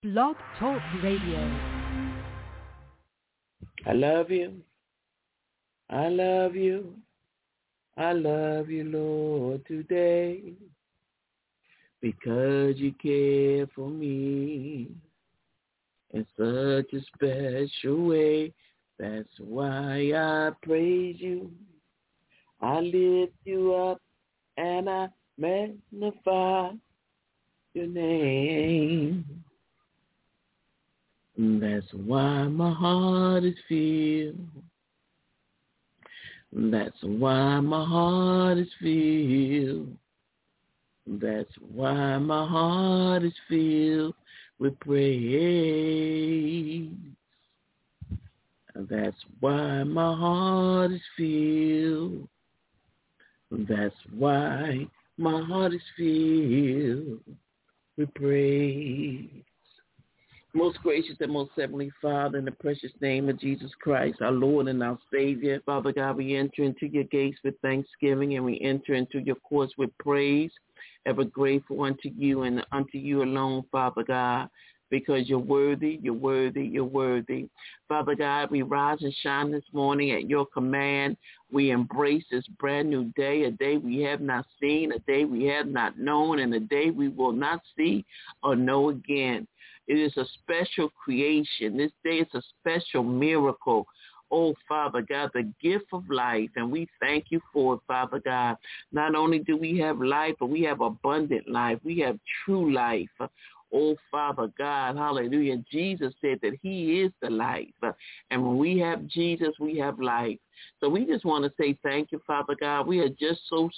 Blog Talk Radio. I love you. I love you. I love you, Lord, today. Because you care for me in such a special way. That's why I praise you. I lift you up and I magnify your name. That's why my heart is filled. That's why my heart is filled. That's why my heart is filled with praise. That's why my heart is filled. That's why my heart is filled with praise. Most gracious and most heavenly Father, in the precious name of Jesus Christ, our Lord and our Savior, Father God, we enter into your gates with thanksgiving and we enter into your courts with praise, ever grateful unto you and unto you alone, Father God, because you're worthy, you're worthy, you're worthy. Father God, we rise and shine this morning at your command. We embrace this brand new day, a day we have not seen, a day we have not known, and a day we will not see or know again. It is a special creation. This day is a special miracle. Oh, Father God, the gift of life, and we thank you for it, Father God. Not only do we have life, but we have abundant life. We have true life. Oh, Father God, hallelujah. Jesus said that he is the life. And when we have Jesus, we have life. So we just want to say thank you, Father God. We are just so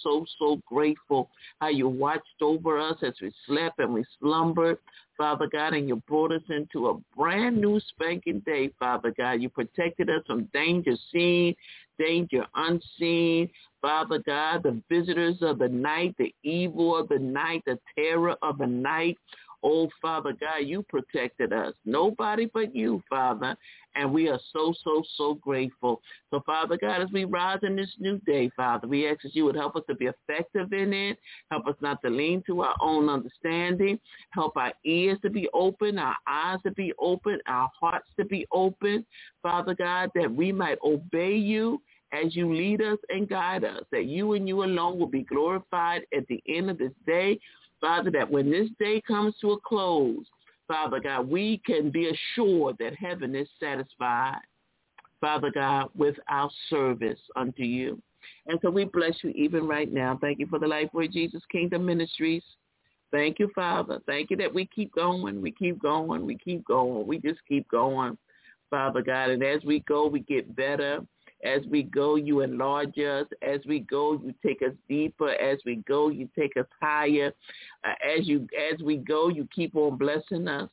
grateful how you watched over us as we slept and we slumbered, Father God, and you brought us into a brand new spanking day, Father God. You protected us from danger seen, danger unseen, Father God, the visitors of the night, the evil of the night, the terror of the night. Oh, Father God, you protected us. Nobody but you, Father. And we are so grateful. So, Father God, as we rise in this new day, Father, we ask that you would help us to be effective in it. Help us not to lean to our own understanding. Help our ears to be open, our eyes to be open, our hearts to be open, Father God, that we might obey you as you lead us and guide us, that you and you alone will be glorified at the end of this day. Father, that when this day comes to a close, Father God, we can be assured that heaven is satisfied, Father God, with our service unto you. And so we bless you even right now. Thank you for the Lifeway Jesus Kingdom Ministries. Thank you, Father. Thank you that we keep going, we keep going, we keep going. We just keep going, Father God. And as we go, we get better. As we go, you enlarge us. As we go, you take us deeper. As we go, you take us higher. As we go, you keep on blessing us.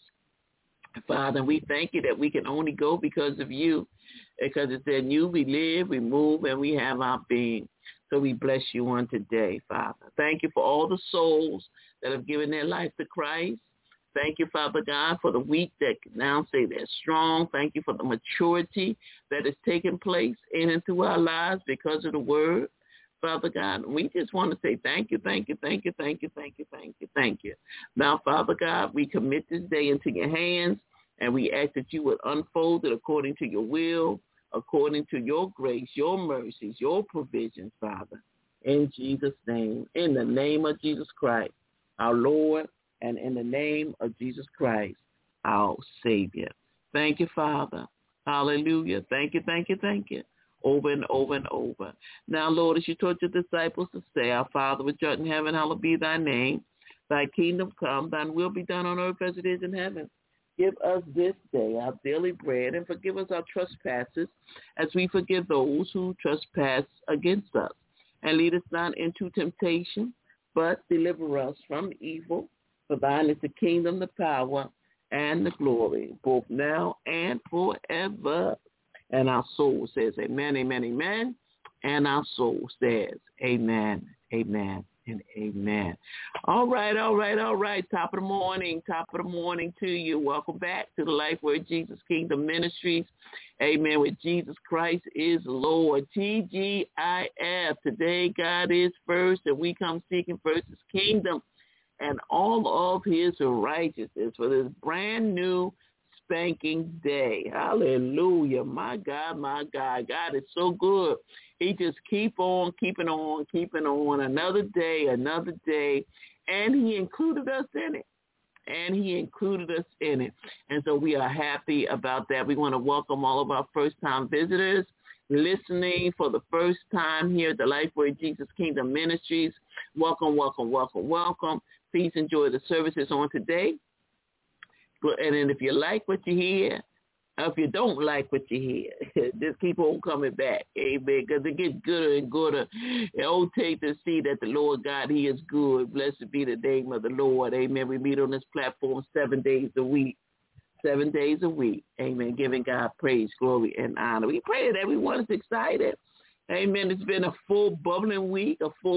Father, we thank you that we can only go because of you, because it's in you we live, we move, and we have our being. So we bless you on today, Father. Thank you for all the souls that have given their life to Christ. Thank you, Father God, for the weak that can now say they're strong. Thank you for the maturity that is taking place in and through our lives because of the word. Father God, we just want to say thank you, thank you, thank you, thank you, thank you, thank you, thank you. Now, Father God, we commit this day into your hands, and we ask that you would unfold it according to your will, according to your grace, your mercies, your provisions, Father. In Jesus' name, in the name of Jesus Christ, our Lord, and in the name of Jesus Christ, our Savior. Thank you, Father. Hallelujah. Thank you, thank you, thank you. Over and over and over. Now, Lord, as you taught your disciples to say, our Father which art in heaven, hallowed be thy name. Thy kingdom come, thine will be done on earth as it is in heaven. Give us this day our daily bread, and forgive us our trespasses as we forgive those who trespass against us. And lead us not into temptation, but deliver us from evil. For thine is the kingdom, the power, and the glory, both now and forever. And our soul says amen, amen, amen. And our soul says amen, amen, and amen. All right. Top of the morning to you. Welcome back to the Lifeway Jesus Kingdom Ministries. Amen. With Jesus Christ is Lord. TGIF. Today, God is first, and we come seeking first his kingdom and all of his righteousness for this brand new spanking day. Hallelujah. My God, my God. God is so good. He just keep on, keeping on, keeping on. Another day, and he included us in it. And so we are happy about that. We want to welcome all of our first-time visitors listening for the first time here at the Lifeway Jesus Kingdom Ministries. Welcome, welcome, welcome, welcome. Please enjoy the services on today. And then if you like what you hear, if you don't like what you hear, just keep on coming back. Amen. Because it gets gooder and gooder. It will take to see that the Lord God, he is good. Blessed be the name of the Lord. Amen. We meet on this platform 7 days a week. 7 days a week. Amen. Giving God praise, glory, and honor. We pray that everyone is excited. Amen. It's been a full bubbling week.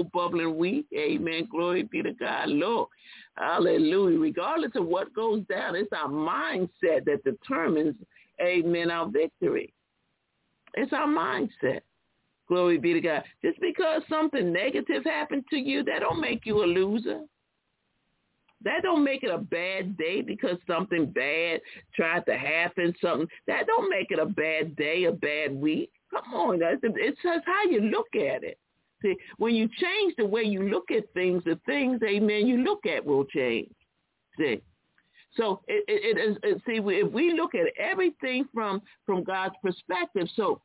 Amen. Glory be to God. Lord, hallelujah. Regardless of what goes down, it's our mindset that determines, amen, our victory. It's our mindset. Glory be to God. Just because something negative happened to you, that don't make you a loser. That don't make it a bad day because something bad tried to happen, that don't make it a bad day, a bad week. Come on, it's just how you look at it. See, when you change the way you look at things, the things, amen, you look at will change. See, so it is. See, if we look at everything from God's perspective, so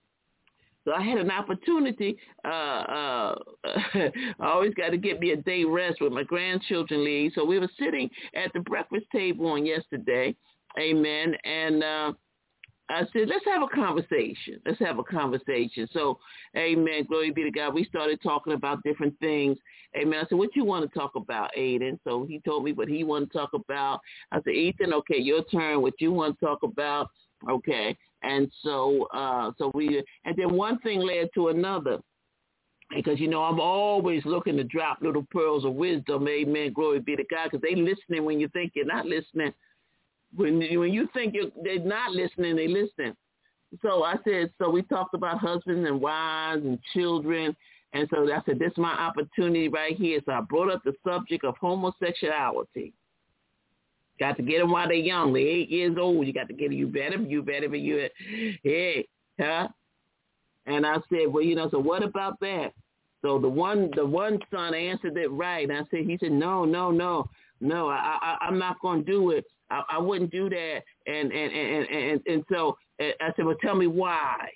I had an opportunity. I always got to get me a day rest with my grandchildren leave. So we were sitting at the breakfast table on yesterday, amen, and I said, let's have a conversation. So, amen, glory be to God. We started talking about different things. Amen. I said, what you want to talk about, Aiden? So he told me what he wanted to talk about. I said, Ethan, okay, your turn. What you want to talk about? Okay. And so and then one thing led to another. Because, I'm always looking to drop little pearls of wisdom. Amen, glory be to God. Because they listening when you think you're not listening. When you think they're not listening, they listen. So I said, so we talked about husbands and wives and children. And so I said, this is my opportunity right here. So I brought up the subject of homosexuality. Got to get them while they're young. They're 8 years old. You got to get them. You better be. Hey, huh? And I said, well, so what about that? So the one son answered it right. And he said, no, I'm not going to do it. I wouldn't do that. And so I said, well, tell me why.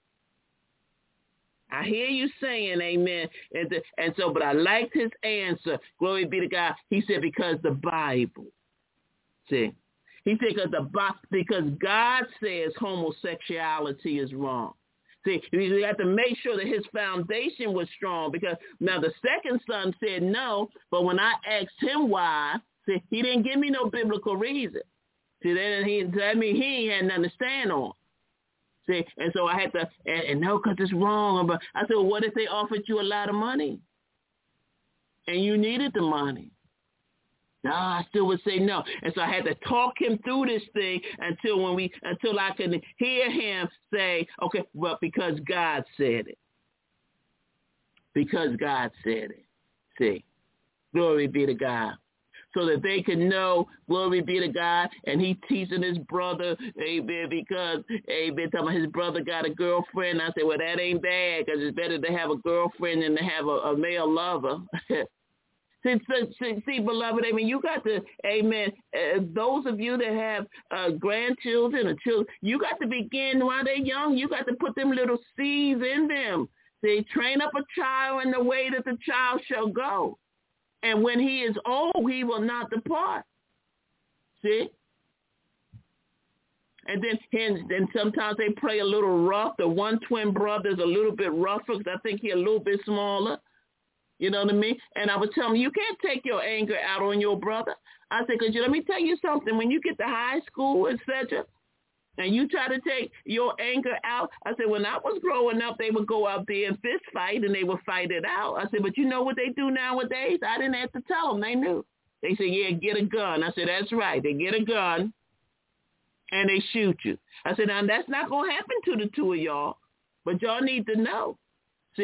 I hear you saying amen. And so, but I liked his answer. Glory be to God. He said, because the Bible. See, he said, because God says homosexuality is wrong. See, we have to make sure that his foundation was strong, because now the second son said no, but when I asked him why, see, he didn't give me no biblical reason. See, that means he ain't had nothing to stand on. See, and so I had to, and no, because it's wrong. But I said, well, what if they offered you a lot of money and you needed the money? No, I still would say no. And so I had to talk him through this thing until I could hear him say, okay, well, because God said it. Because God said it. See, glory be to God. So that they can know, glory be to God, and he teasing his brother, amen, because, amen, talking about his brother got a girlfriend. I said, well, that ain't bad, because it's better to have a girlfriend than to have a male lover. See, beloved, I mean, you got to, amen, those of you that have grandchildren or children, you got to begin while they're young. You got to put them little seeds in them. See, train up a child in the way that the child shall go. And when he is old, he will not depart. See? And then sometimes they play a little rough. The one twin brother is a little bit rougher because I think he's a little bit smaller. You know what I mean? And I would tell him, you can't take your anger out on your brother. I said, because let me tell you something. When you get to high school, etc., and you try to take your anger out, I said, when I was growing up, they would go out there and fist fight, and they would fight it out. I said, but you know what they do nowadays? I didn't have to tell them. They knew. They said, yeah, get a gun. I said, that's right. They get a gun, and they shoot you. I said, now, that's not going to happen to the two of y'all, but y'all need to know. See?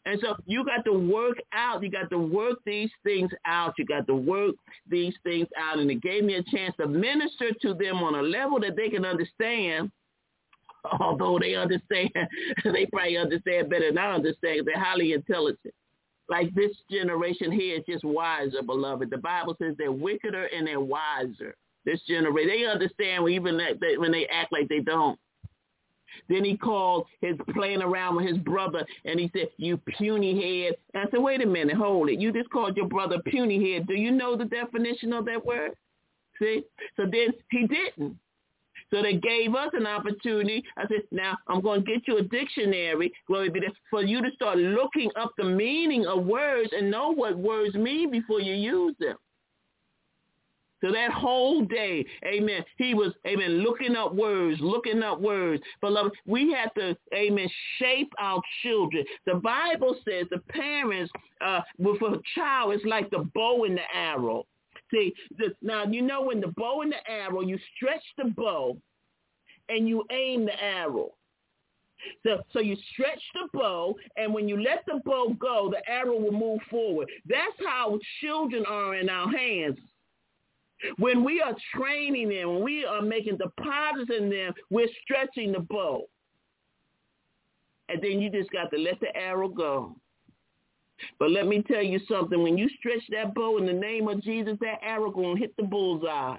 And so you got to work out. You got to work these things out. You got to work these things out. And it gave me a chance to minister to them on a level that they can understand. Although they understand, they probably understand better than I understand. They're highly intelligent. Like this generation here is just wiser, beloved. The Bible says they're wickeder and they're wiser. This generation, they understand even when they act like they don't. Then he called his playing around with his brother, and he said, "You puny head." And I said, "Wait a minute, hold it. You just called your brother puny head. Do you know the definition of that word?" See? So then he didn't. So they gave us an opportunity. I said, now I'm going to get you a dictionary, glory be to, for you to start looking up the meaning of words and know what words mean before you use them. So that whole day, amen, he was, amen, looking up words. Beloved, we have to, amen, shape our children. The Bible says the parents, with a child, is like the bow and the arrow. See, now, you know, when the bow and the arrow, you stretch the bow and you aim the arrow. So you stretch the bow, and when you let the bow go, the arrow will move forward. That's how children are in our hands. When we are training them, when we are making deposits in them, we're stretching the bow. And then you just got to let the arrow go. But let me tell you something. When you stretch that bow in the name of Jesus, that arrow going to hit the bullseye.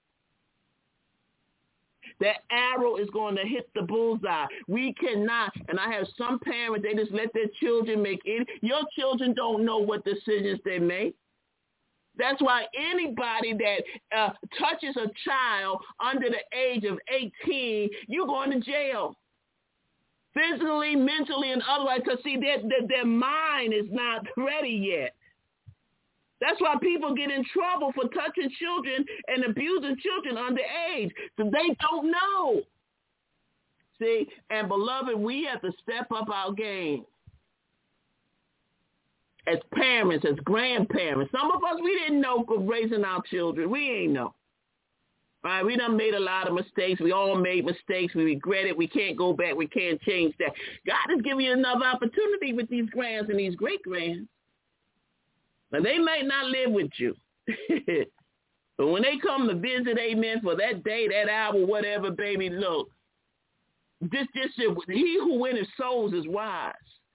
That arrow is going to hit the bullseye. We cannot, and I have some parents, they just let their children make it. Your children don't know what decisions they make. That's why anybody that touches a child under the age of 18, you're going to jail. Physically, mentally, and otherwise, because, see, their mind is not ready yet. That's why people get in trouble for touching children and abusing children underage. So they don't know. See, and beloved, we have to step up our game. As parents, as grandparents. Some of us, we didn't know raising our children. We ain't know. All right, we done made a lot of mistakes. We all made mistakes. We regret it. We can't go back. We can't change that. God is giving you another opportunity with these grands and these great-grands. Now, they might not live with you. But when they come to visit, amen, for that day, that hour, whatever, baby, look. He who winneth souls is wise.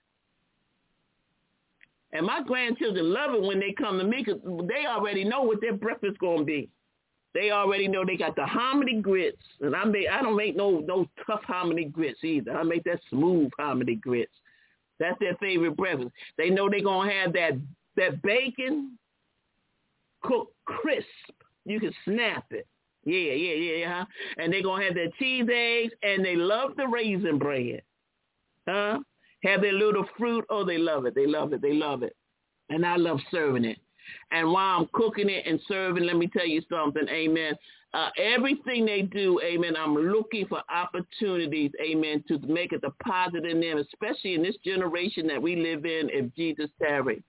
And my grandchildren love it when they come to me because they already know what their breakfast going to be. They already know they got the hominy grits, and I don't make no tough hominy grits either. I make that smooth hominy grits. That's their favorite breakfast. They know they're going to have that bacon cooked crisp. You can snap it. Yeah. And they're going to have their cheese eggs, and they love the raisin bread. Have their little fruit. Oh, they love it. And I love serving it. And while I'm cooking it and serving, let me tell you something, amen. Everything they do, amen, I'm looking for opportunities, amen, to make a deposit in them, especially in this generation that we live in, if Jesus tarry.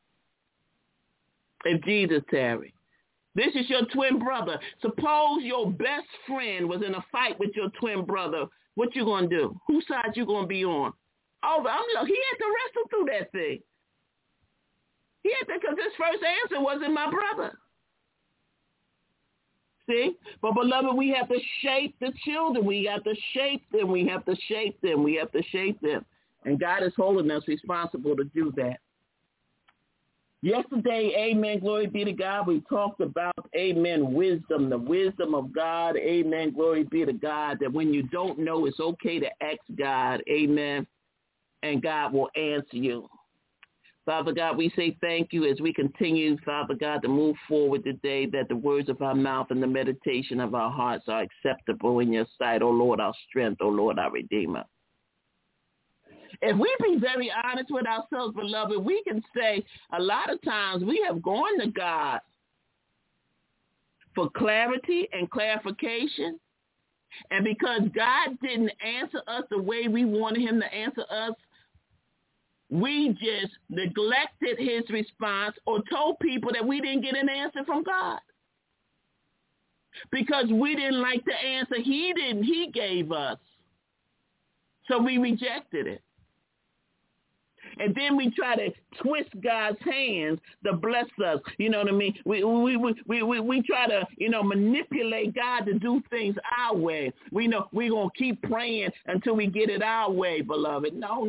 This is your twin brother. Suppose your best friend was in a fight with your twin brother. What you going to do? Whose side you going to be on? Oh, he had to wrestle through that thing. He had to, because his first answer wasn't my brother. See? But, beloved, we have to shape the children. We have to shape them. And God is holding us responsible to do that. Yesterday, amen, glory be to God, we talked about, amen, wisdom, the wisdom of God, amen, glory be to God, that when you don't know, it's okay to ask God, amen, and God will answer you. Father God, we say thank you as we continue, Father God, to move forward today, that the words of our mouth and the meditation of our hearts are acceptable in your sight, O Lord, our strength, O Lord, our Redeemer. If we be very honest with ourselves, beloved, we can say a lot of times we have gone to God for clarity and clarification. And because God didn't answer us the way we wanted him to answer us, we just neglected his response or told people that we didn't get an answer from God. Because we didn't like the answer he gave us. So we rejected it. And then we try to twist God's hands to bless us. You know what I mean? We try to, manipulate God to do things our way. We know we're going to keep praying until we get it our way, beloved. No.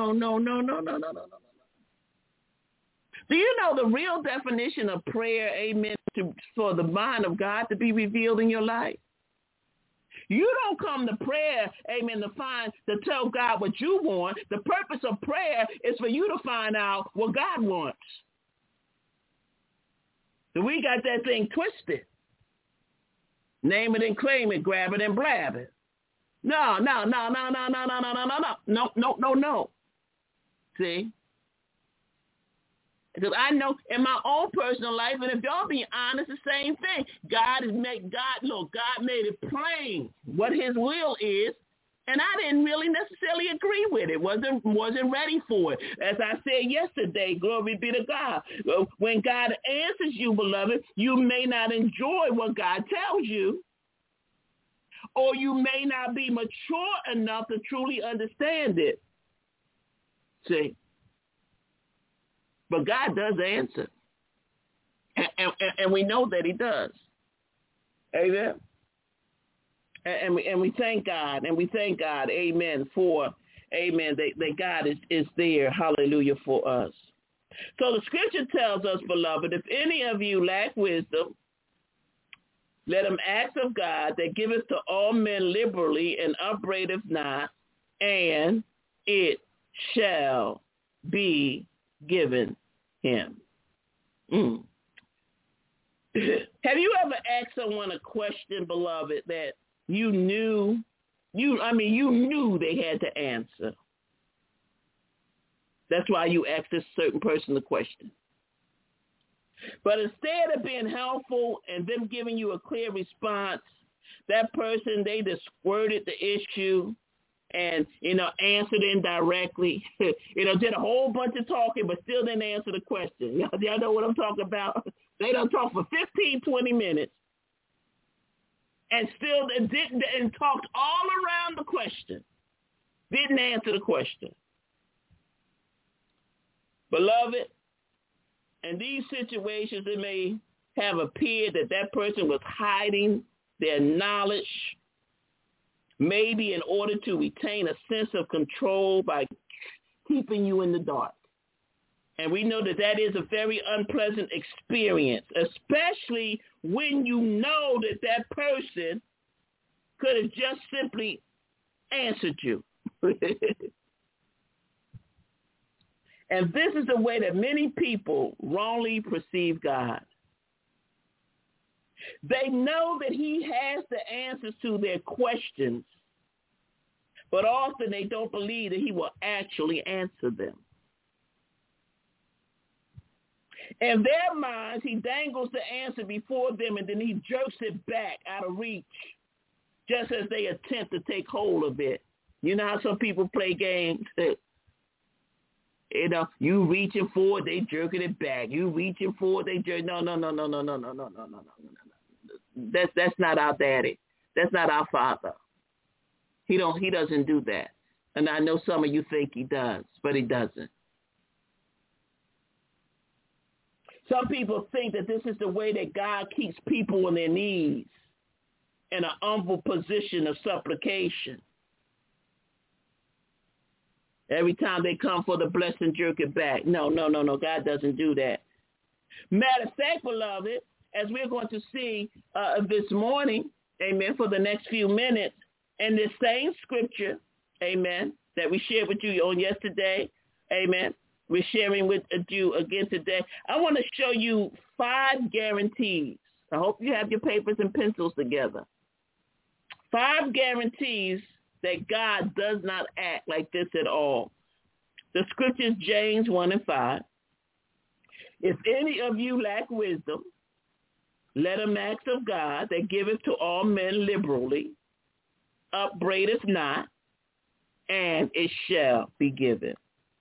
Do you know the real definition of prayer, amen, for the mind of God to be revealed in your life? You don't come to prayer, amen, to tell God what you want. The purpose of prayer is for you to find out what God wants. So we got that thing twisted. Name it and claim it, grab it and blab it. No. See? Because I know in my own personal life, and if y'all be honest, the same thing. God made it plain what his will is, and I didn't really necessarily agree with it. Wasn't ready for it. As I said yesterday, glory be to God. When God answers you, beloved, you may not enjoy what God tells you, or you may not be mature enough to truly understand it. See? But God does answer. And we know that he does. Amen. And we thank God. And we thank God, amen, for, amen, that God is there, hallelujah, for us. So the scripture tells us, beloved, if any of you lack wisdom, let him ask of God that giveth to all men liberally and upbraideth not, and it shall be given him. Have you ever asked someone a question, beloved, that you knew they had to answer? That's why you asked this certain person the question. But instead of being helpful and them giving you a clear response, that person, they just squirted the issue and, answered indirectly, did a whole bunch of talking, but still didn't answer the question. Y'all know what I'm talking about? They done talk for 15, 20 minutes and still and talked all around the question. Didn't answer the question. Beloved, in these situations, it may have appeared that person was hiding their knowledge, maybe in order to retain a sense of control by keeping you in the dark. And we know that is a very unpleasant experience, especially when you know that person could have just simply answered you. And this is the way that many people wrongly perceive God. They know that he has the answers to their questions, but often they don't believe that he will actually answer them. In their minds, he dangles the answer before them and then he jerks it back out of reach just as they attempt to take hold of it. You know how some people play games? You reaching for it, they jerking it back. You reaching for it, they jerk. No. That's not our daddy. That's not our father. He doesn't do that. And I know some of you think he does, but he doesn't. Some people think that this is the way that God keeps people on their knees in an humble position of supplication. Every time they come for the blessing, jerk it back. No. God doesn't do that. Matter of fact, beloved, as we're going to see this morning, amen, for the next few minutes, in this same scripture, amen, that we shared with you on yesterday, amen, we're sharing with you again today. I want to show you 5 guarantees. I hope you have your papers and pencils together. 5 guarantees that God does not act like this at all. The scripture is James 1:5. If any of you lack wisdom, let him ask of God that giveth to all men liberally, upbraideth not, and it shall be given.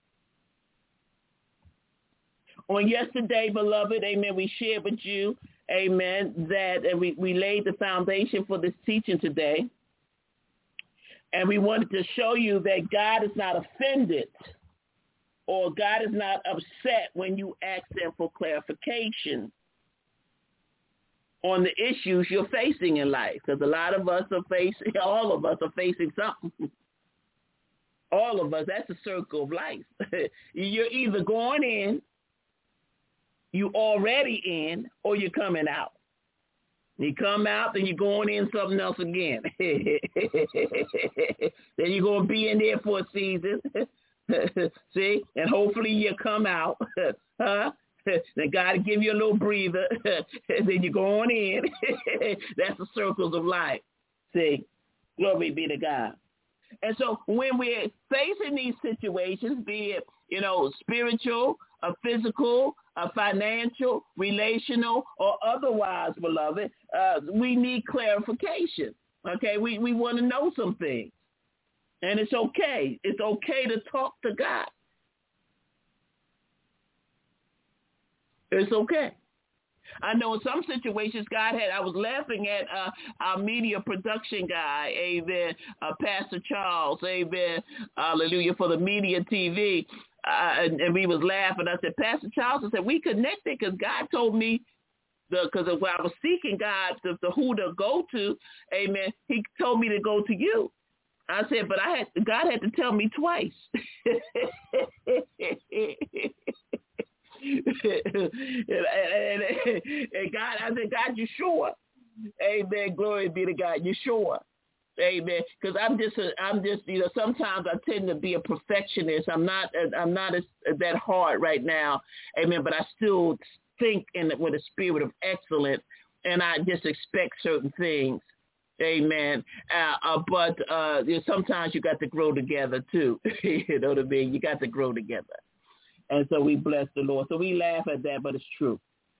On yesterday, beloved, amen, we shared with you, amen, that we laid the foundation for this teaching today. And we wanted to show you that God is not offended or God is not upset when you ask them for clarification on the issues you're facing in life. Because a lot of us are facing, all of us are facing something. All of us, that's the circle of life. You're either going in, you already in, or you're coming out. You come out, then you're going in something else again. Then you're going to be in there for a season. See? And hopefully you come out. Huh? Then God give you a little breather. And then you're going in. That's the circles of life. See? Glory be to God. And so when we're facing these situations, be it, spiritual, physical, financial, relational, or otherwise, beloved, we need clarification. Okay? We want to know some things. And it's okay. It's okay to talk to God. It's okay. I know in some situations, I was laughing at our media production guy, amen, Pastor Charles, amen, hallelujah, for the media TV, and we was laughing. I said, Pastor Charles, I said, we connected because God told me, because when I was seeking God, the who to go to, amen, he told me to go to you. I said, but God had to tell me twice. And God, I said, God, you sure? Amen. Glory be to God. You sure? Amen. Because I'm just, sometimes I tend to be a perfectionist. I'm not that hard right now. Amen. But I still think with a spirit of excellence, and I just expect certain things. Amen. But sometimes you got to grow together too. You know what I mean? You got to grow together. And so we bless the Lord. So we laugh at that, but it's true.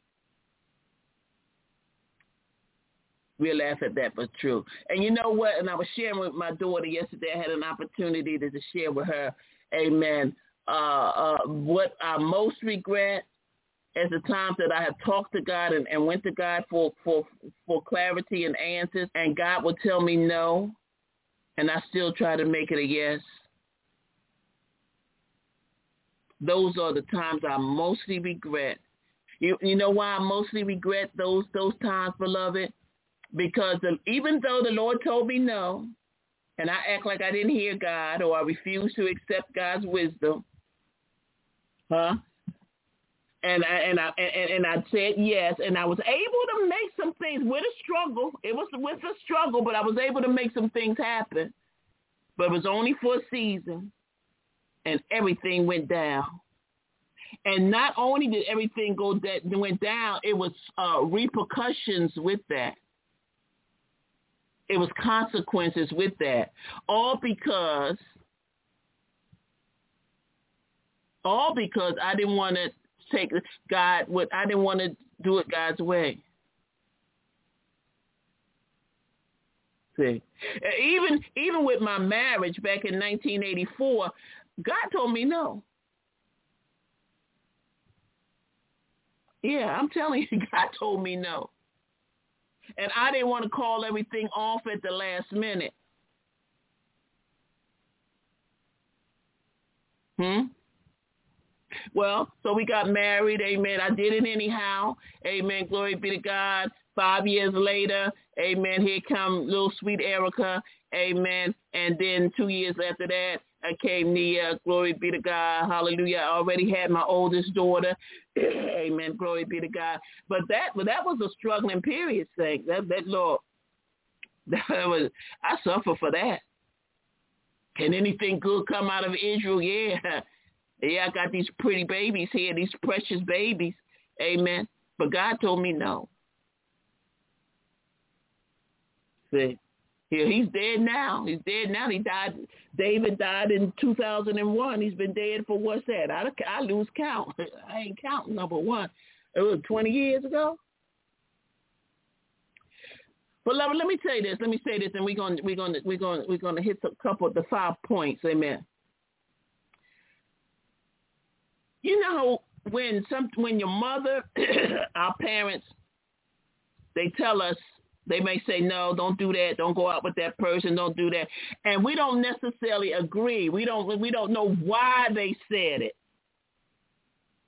We laugh at that, but it's true. And you know what? And I was sharing with my daughter yesterday. I had an opportunity to share with her, amen, what I most regret is the times that I have talked to God and went to God for clarity and answers, and God will tell me no, and I still try to make it a yes. Those are the times I mostly regret. You know why I mostly regret those times, beloved? Because even though the Lord told me no, and I act like I didn't hear God, or I refuse to accept God's wisdom, huh? And I said yes, and I was able to make some things with a struggle. It was with a struggle, but I was able to make some things happen. But it was only for a season. And everything went down. And not only did everything went down, it was repercussions with that. It was consequences with that. All because I didn't want to I didn't want to do it God's way. See, even with my marriage back in 1984, God told me no. Yeah, I'm telling you, God told me no. And I didn't want to call everything off at the last minute. Well, so we got married, amen. I did it anyhow, amen. Glory be to God. 5 years later, amen, here come little sweet Erica, amen. And then 2 years after that, I came Nia, glory be to God, hallelujah. I already had my oldest daughter, amen, glory be to God. But that was a struggling period, saint. That Lord, I suffer for that. Can anything good come out of Israel? Yeah. Yeah, I got these pretty babies here, these precious babies, amen. But God told me no. See, he's dead now. He's dead now. He died. David died in 2001. He's been dead for what's that? I lose count. I ain't counting, number one. It was 20 years ago. But let me say this. Let me say this, and we're gonna hit a couple of the 5 points. Amen. You know, when your mother, our parents, they tell us, they may say, no, don't do that. Don't go out with that person. Don't do that. And we don't necessarily agree. We don't know why they said it.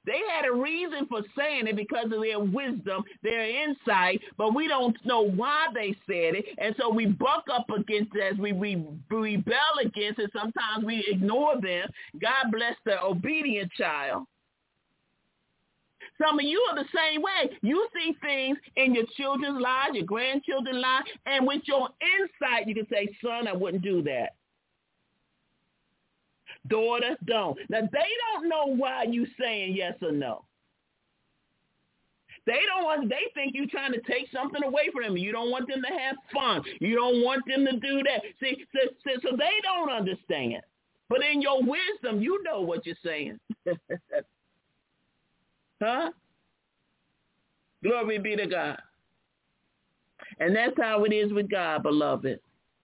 They had a reason for saying it because of their wisdom, their insight, but we don't know why they said it. And so we buck up against it as we rebel against it. Sometimes we ignore them. God bless the obedient child. Some of you are the same way. You see things in your children's lives, your grandchildren's lives, and with your insight, you can say, son, I wouldn't do that. Daughter, don't. Now, they don't know why you saying yes or no. They think you're trying to take something away from them. You don't want them to have fun. You don't want them to do that. See, so they don't understand. But in your wisdom, you know what you're saying. Huh? Glory be to God. And that's how it is with God, beloved.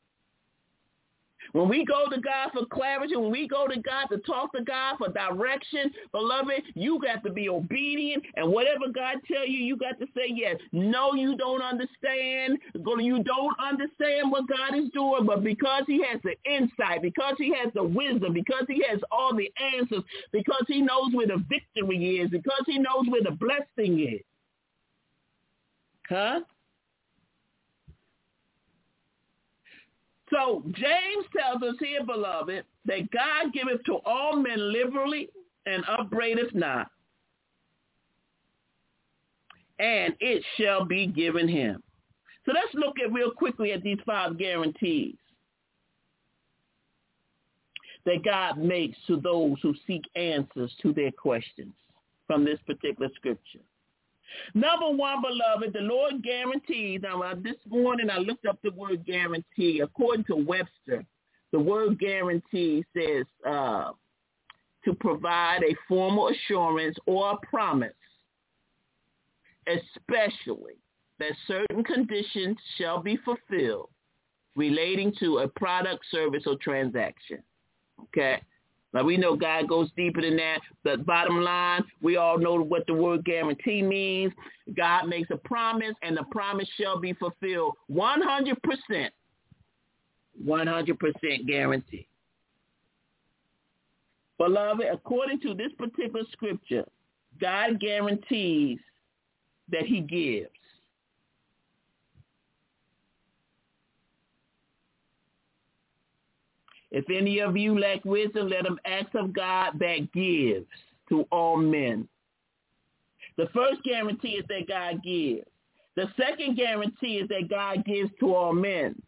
When we go to God for clarity, when we go to God to talk to God for direction, beloved, you got to be obedient. And whatever God tell you, you got to say yes. No, you don't understand. You don't understand what God is doing, but because he has the insight, because he has the wisdom, because he has all the answers, because he knows where the victory is, because he knows where the blessing is. Huh? So James tells us here, beloved, that God giveth to all men liberally and upbraideth not, and it shall be given him. So let's look at real quickly at these 5 guarantees that God makes to those who seek answers to their questions from this particular scripture. Number 1, beloved, the Lord guarantees. Now, this morning I looked up the word guarantee. According to Webster, the word guarantee says to provide a formal assurance or a promise, especially that certain conditions shall be fulfilled relating to a product, service, or transaction. Okay? Now, we know God goes deeper than that. But bottom line, we all know what the word guarantee means. God makes a promise, and the promise shall be fulfilled 100%. 100% guarantee. Beloved, according to this particular scripture, God guarantees that he gives. If any of you lack wisdom, let him ask of God that gives to all men. The first guarantee is that God gives. The second guarantee is that God gives to all men.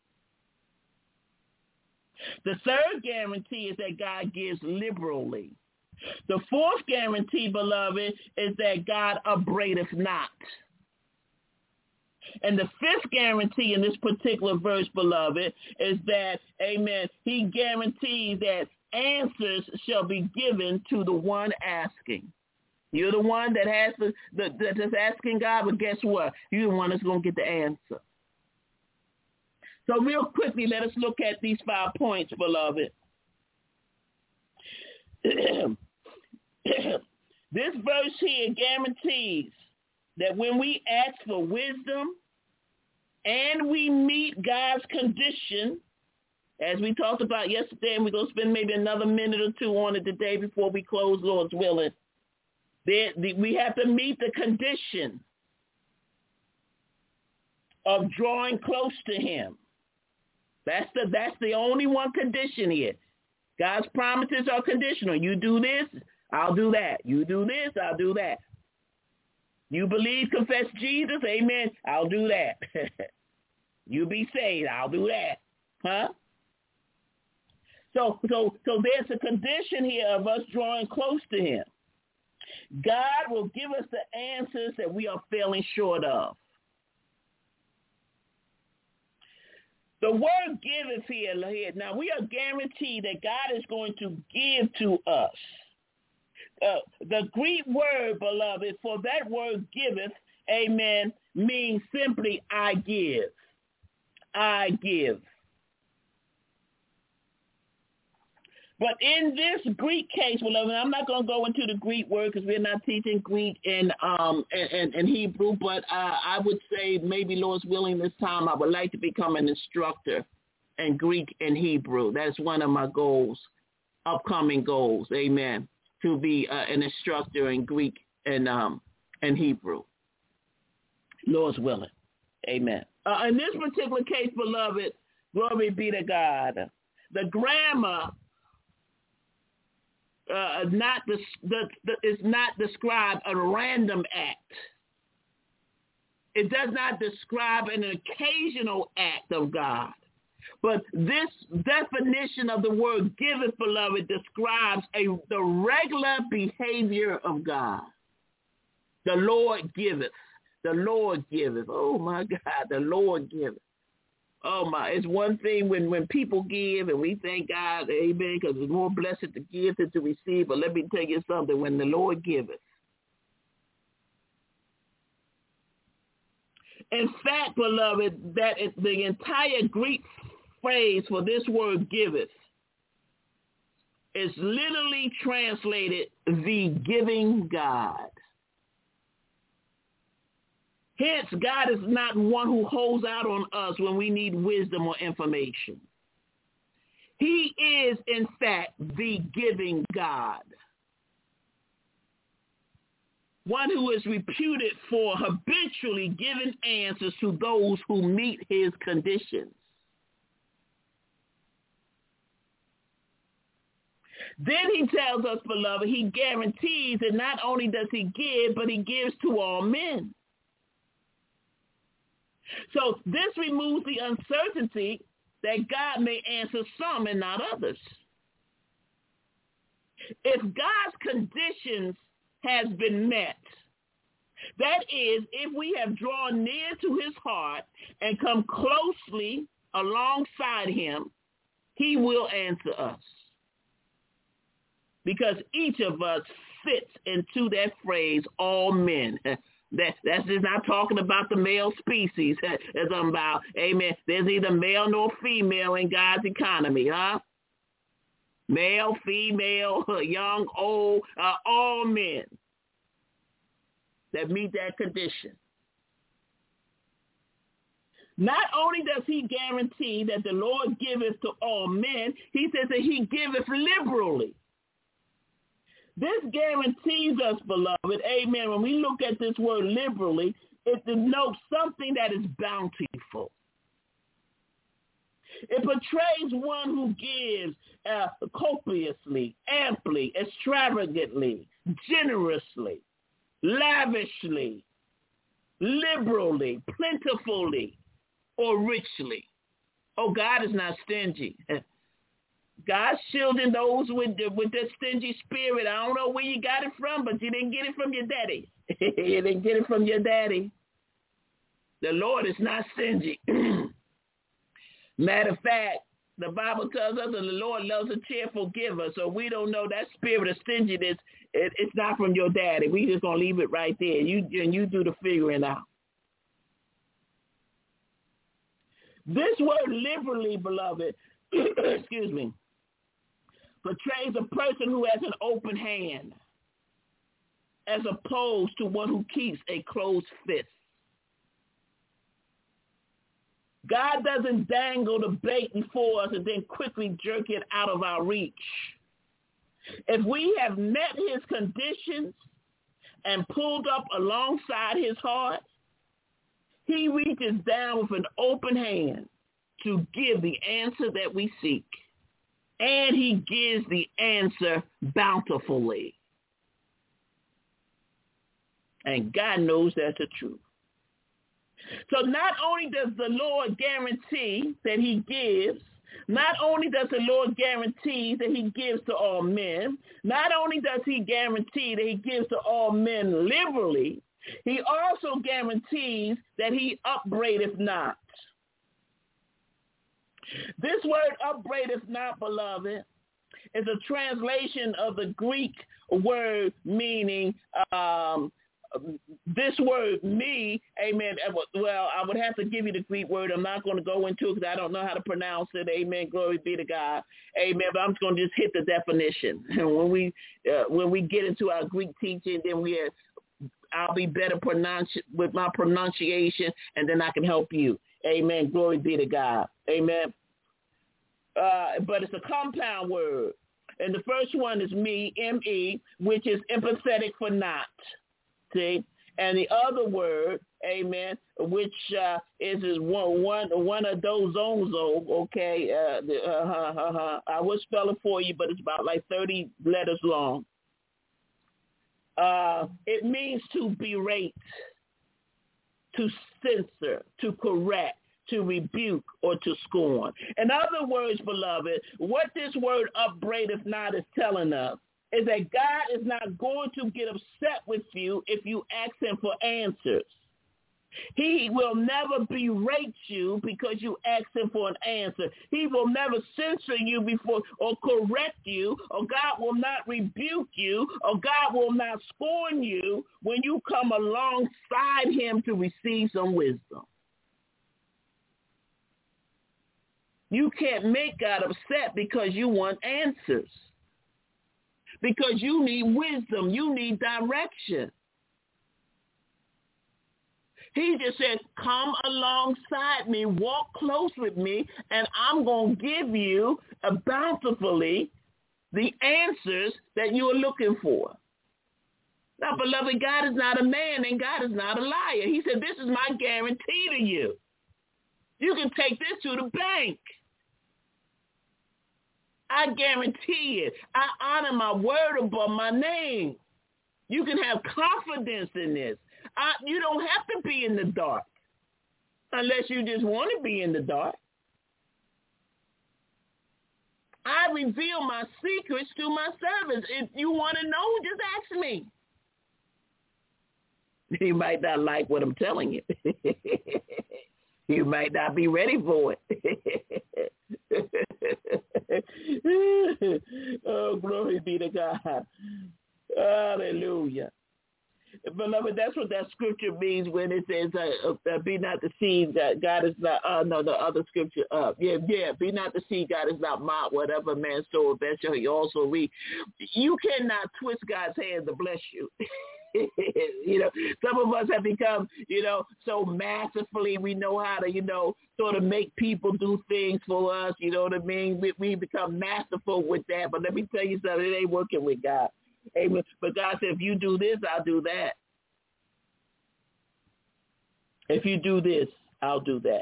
The third guarantee is that God gives liberally. The fourth guarantee, beloved, is that God upbraideth not. And the fifth guarantee in this particular verse, beloved, is that, amen, he guarantees that answers shall be given to the one asking. You're the one that has that's asking God, but guess what? You're the one that's going to get the answer. So real quickly, let us look at these 5 points, beloved. This verse here guarantees that when we ask for wisdom and we meet God's condition, as we talked about yesterday, and we're going to spend maybe another minute or two on it today before we close, Lord's willing, we have to meet the condition of drawing close to him. That's the only one condition here. God's promises are conditional. You do this, I'll do that. You do this, I'll do that. You believe, confess Jesus, amen, I'll do that. You be saved, I'll do that. Huh? So there's a condition here of us drawing close to him. God will give us the answers that we are falling short of. The word giveth here. Now, we are guaranteed that God is going to give to us. The Greek word, beloved, for that word giveth, amen, means simply I give. I give. But in this Greek case, beloved, I'm not going to go into the Greek word because we're not teaching Greek and Hebrew, but I would say maybe, Lord's willing, this time I would like to become an instructor in Greek and Hebrew. That's one of my goals, upcoming goals. Amen. to be an instructor in Greek and Hebrew. Lord's willing. Amen. In this particular case, beloved, glory be to God, the grammar is not describe a random act. It does not describe an occasional act of God. But this definition of the word giveth, beloved, describes the regular behavior of God. The Lord giveth. The Lord giveth. Oh, my God, the Lord giveth. Oh, my. It's one thing when people give and we thank God, amen, because it's more blessed to give than to receive. But let me tell you something. When the Lord giveth, in fact, beloved, that is the entire Greek phrase for this word giveth is literally translated the giving God. Hence, God is not one who holds out on us when we need wisdom or information. He is, in fact, the giving God. One who is reputed for habitually giving answers to those who meet his conditions. Then he tells us, beloved, he guarantees that not only does he give, but he gives to all men. So this removes the uncertainty that God may answer some and not others. If God's conditions has been met, that is, if we have drawn near to his heart and come closely alongside him, he will answer us. Because each of us fits into that phrase, all men. That's just not talking about the male species. It's about, amen, there's neither male nor female in God's economy, huh? Male, female, young, old, all men that meet that condition. Not only does he guarantee that the Lord giveth to all men, he says that he giveth liberally. This guarantees us, beloved, amen, when we look at this word liberally, it denotes something that is bountiful. It portrays one who gives copiously, amply, extravagantly, generously, lavishly, liberally, plentifully, or richly. Oh, God is not stingy. God's shielding those with that stingy spirit. I don't know where you got it from, but you didn't get it from your daddy. You didn't get it from your daddy. The Lord is not stingy. Matter of fact, the Bible tells us that the Lord loves a cheerful giver, so we don't know that spirit of stinginess. It's not from your daddy. We just going to leave it right there. You do the figuring out. This word liberally, beloved, excuse me, portrays a person who has an open hand as opposed to one who keeps a closed fist. God doesn't dangle the bait before us and then quickly jerk it out of our reach. If we have met his conditions and pulled up alongside his heart, he reaches down with an open hand to give the answer that we seek. And he gives the answer bountifully. And God knows that's the truth. So not only does the Lord guarantee that he gives, not only does the Lord guarantee that he gives to all men, not only does he guarantee that he gives to all men liberally, he also guarantees that he upbraideth not. This word upbraideth not, beloved, is a translation of the Greek word meaning this word me, amen. Well, I would have to give you the Greek word. I'm not going to go into it because I don't know how to pronounce it. Amen. Glory be to God. Amen. But I'm just going to just hit the definition. When we get into our Greek teaching, then I'll be better with my pronunciation, and then I can help you. Amen. Glory be to God. Amen. But it's a compound word. And the first one is me, M-E, which is empathetic for not. See? And the other word, amen, which is one of those zonzo, okay? I will spell it for you, but it's about like 30 letters long. It means to berate, to censor, to correct, to rebuke, or to scorn. In other words, beloved, what this word upbraideth not is telling us is that God is not going to get upset with you if you ask him for answers. He will never berate you because you ask him for an answer. He will never censor you before or correct you, or God will not rebuke you, or God will not scorn you when you come alongside him to receive some wisdom. You can't make God upset because you want answers. Because you need wisdom. You need direction. He just said, come alongside me, walk close with me, and I'm going to give you bountifully the answers that you are looking for. Now, beloved, God is not a man and God is not a liar. He said, this is my guarantee to you. You can take this to the bank. I guarantee it. I honor my word above my name. You can have confidence in this. You don't have to be in the dark unless you just want to be in the dark. I reveal my secrets to my servants. If you want to know, just ask me. You might not like what I'm telling you. You might not be ready for it. Oh, glory be to God. Hallelujah. Beloved, that's what that scripture means when it says, be not deceived, that God is not, the other scripture, be not deceived, God is not mocked, whatever man soweth, that shall he also reap. You cannot twist God's hand to bless you. Some of us have become, so masterfully, we know how to, sort of make people do things for us, you know what I mean? We become masterful with that, but let me tell you something, it ain't working with God. Amen. But God said, if you do this, I'll do that. If you do this, I'll do that.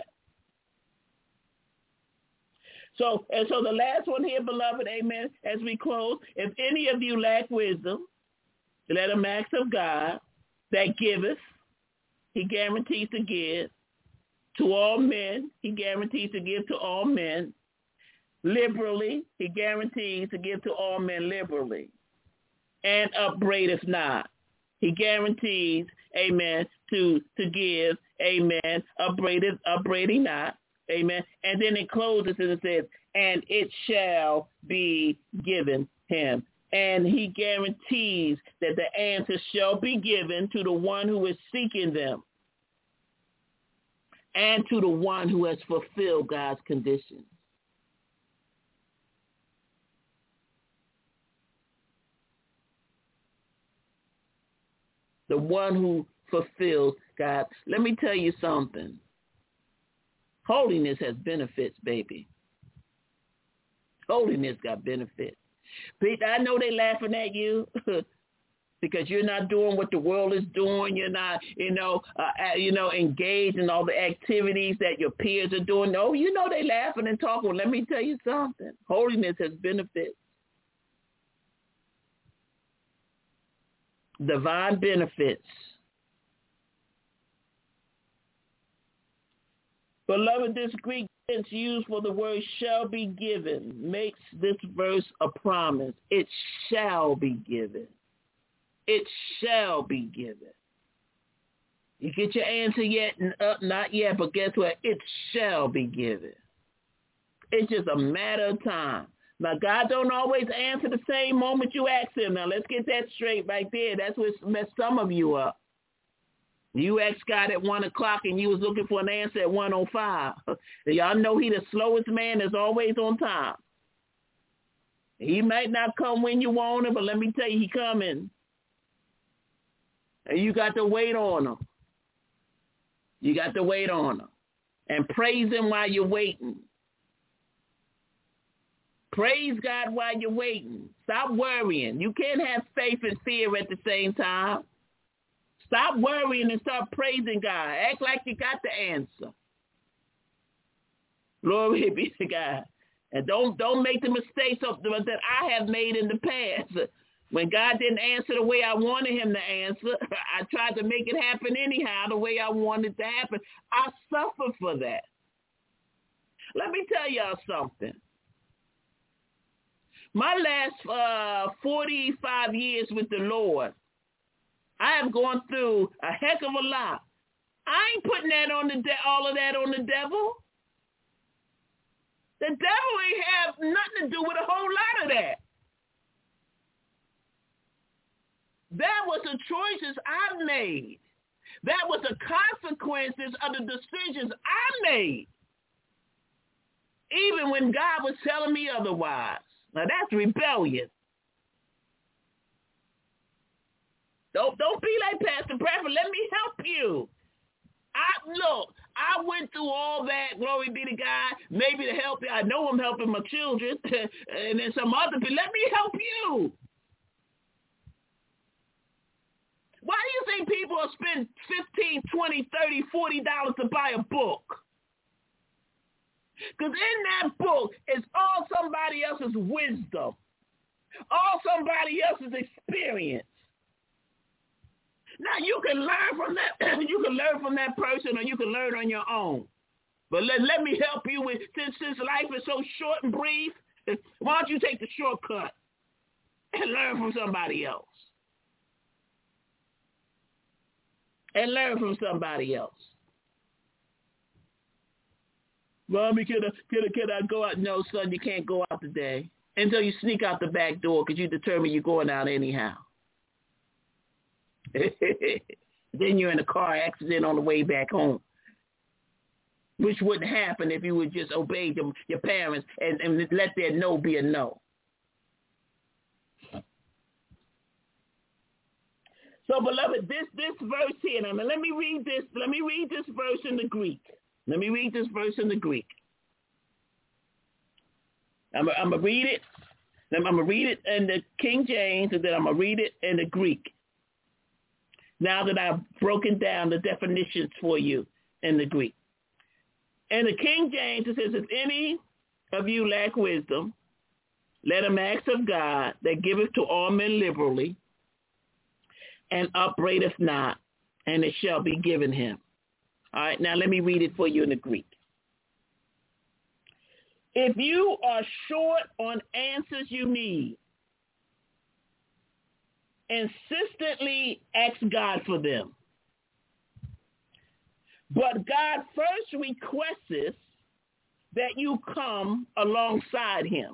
So the last one here, beloved, amen, as we close, if any of you lack wisdom, let him ask of God that giveth, he guarantees to give to all men. He guarantees to give to all men liberally. He guarantees to give to all men liberally. And upbraideth not. He guarantees, amen, to give, amen, upbraiding not, amen. And then it closes and it says, and it shall be given him. And he guarantees that the answer shall be given to the one who is seeking them and to the one who has fulfilled God's conditions. The one who fulfills God. Let me tell you something. Holiness has benefits, baby. Holiness got benefits. I know they laughing at you because you're not doing what the world is doing. You're not, engaged in all the activities that your peers are doing. No, they laughing and talking. Let me tell you something. Holiness has benefits. Divine benefits. Beloved, this Greek tense used for the word shall be given makes this verse a promise. It shall be given. It shall be given. You get your answer yet? Not yet, but guess what? It shall be given. It's just a matter of time. Now, God don't always answer the same moment you ask him. Now, let's get that straight right there. That's what messed some of you up. You asked God at 1 o'clock and you was looking for an answer at 1:05. Y'all know he the slowest man is always on time. He might not come when you want him, but let me tell you, he coming. And you got to wait on him. You got to wait on him. And praise him while you're waiting. Praise God while you're waiting. Stop worrying. You can't have faith and fear at the same time. Stop worrying and start praising God. Act like you got the answer. Glory be to God. And don't make the mistakes that I have made in the past. When God didn't answer the way I wanted him to answer, I tried to make it happen anyhow, the way I wanted it to happen. I suffer for that. Let me tell y'all something. My last 45 years with the Lord, I have gone through a heck of a lot. I ain't putting that on all of that on the devil. The devil ain't have nothing to do with a whole lot of that. That was the choices I made. That was the consequences of the decisions I made. Even when God was telling me otherwise. Now that's rebellion. Don't be like Pastor Bradford. Let me help you. I went through all that, glory be to God, maybe to help you. I know I'm helping my children and then some other people. Let me help you. Why do you think people will spend $15, $20, $30, $40 to buy a book? Because in that book is all somebody else's wisdom, all somebody else's experience. Now, you can learn from that. You can learn from that person, or you can learn on your own. But let me help you with, since life is so short and brief, why don't you take the shortcut and learn from somebody else? And learn from somebody else. Mommy, can I go out? No, son, you can't go out today until you sneak out the back door because you determine you're going out anyhow. Then you're in a car accident on the way back home, which wouldn't happen if you would just obey your parents and let their no be a no. So, beloved, this verse here, now let me read this verse in the Greek. Let me read this verse in the Greek. I'm going to read it. I'm going to read it in the King James, and then I'm going to read it in the Greek. Now that I've broken down the definitions for you in the Greek. In the King James, it says, if any of you lack wisdom, let him ask of God that giveth to all men liberally and upbraideth not, and it shall be given him. All right, now let me read it for you in the Greek. If you are short on answers you need, insistently ask God for them. But God first requests that you come alongside him.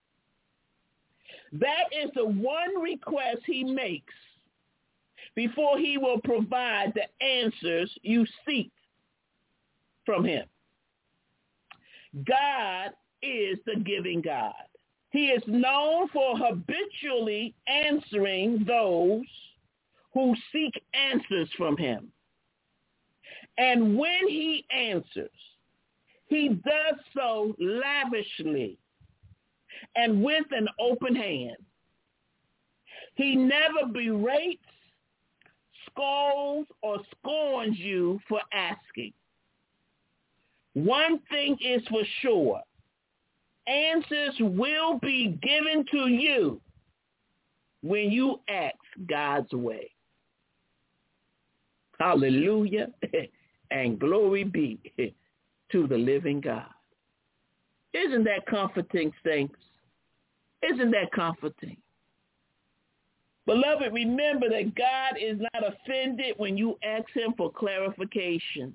That is the one request he makes before he will provide the answers you seek from him. God is the giving God. He is known for habitually answering those who seek answers from him. And when he answers, he does so lavishly and with an open hand. He never berates, scolds, or scorns you for asking. One thing is for sure. Answers will be given to you when you ask God's way. Hallelujah and glory be to the living God. Isn't that comforting, saints? Isn't that comforting? Beloved, remember that God is not offended when you ask him for clarification.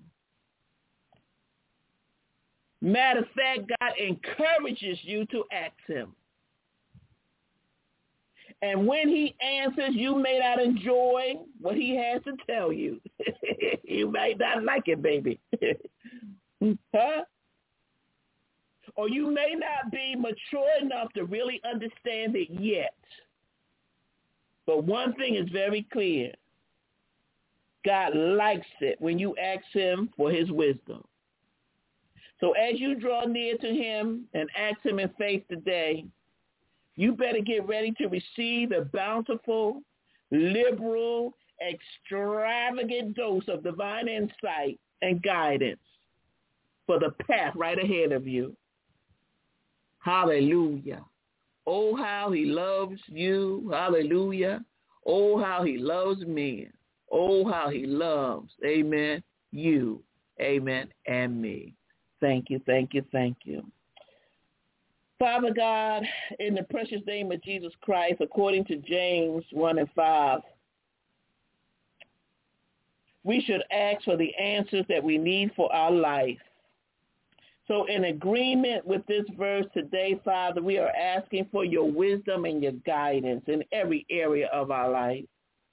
Matter of fact, God encourages you to ask him. And when he answers, you may not enjoy what he has to tell you. You might not like it, baby. Huh? Or you may not be mature enough to really understand it yet. But one thing is very clear. God likes it when you ask him for his wisdom. So as you draw near to him and ask him in faith today, you better get ready to receive a bountiful, liberal, extravagant dose of divine insight and guidance for the path right ahead of you. Hallelujah. Oh, how he loves you. Hallelujah. Oh, how he loves me. Oh, how he loves, amen, you, amen, and me. Thank you, thank you, thank you. Father God, in the precious name of Jesus Christ, according to James 1:5, we should ask for the answers that we need for our life. So in agreement with this verse today, Father, we are asking for your wisdom and your guidance in every area of our life.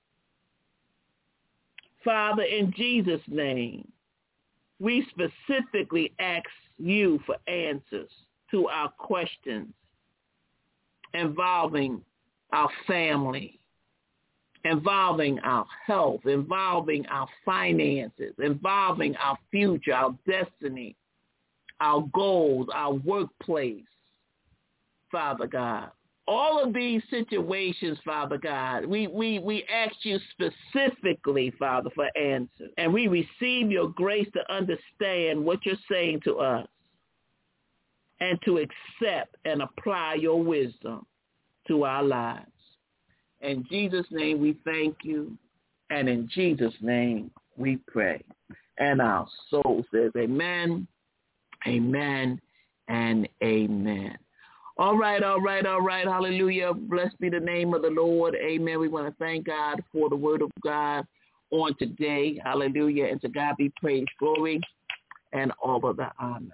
Father, in Jesus' name, we specifically ask you for answers to our questions involving our family, involving our health, involving our finances, involving our future, our destiny, our goals, our workplace, Father God. All of these situations, Father God, we ask you specifically, Father, for answers. And we receive your grace to understand what you're saying to us and to accept and apply your wisdom to our lives. In Jesus' name we thank you, and in Jesus' name we pray. And our soul says amen, amen, and amen. All right. Hallelujah. Blessed be the name of the Lord. Amen. We want to thank God for the word of God on today. Hallelujah. And to God be praise, glory, and all of the honor.